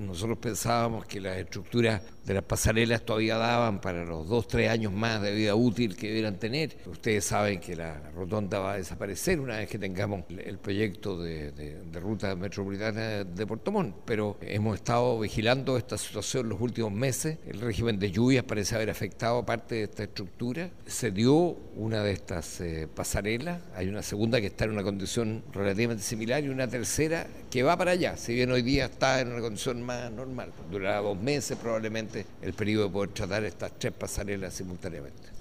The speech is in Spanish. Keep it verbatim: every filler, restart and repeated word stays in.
Nosotros pensábamos que las estructuras de las pasarelas todavía daban para los dos, tres años más de vida útil que debieran tener. Ustedes saben que la rotonda va a desaparecer una vez que tengamos el proyecto de, de, de ruta metropolitana de Puerto Montt, pero hemos estado vigilando esta situación los últimos meses. El régimen de lluvias parece haber afectado parte de esta estructura. Se dio una de estas eh, pasarelas, hay una segunda que está en una condición relativamente similar y una tercera que va para allá, si bien hoy día está en una condición más normal. Durará dos meses probablemente el periodo de poder tratar estas tres pasarelas simultáneamente.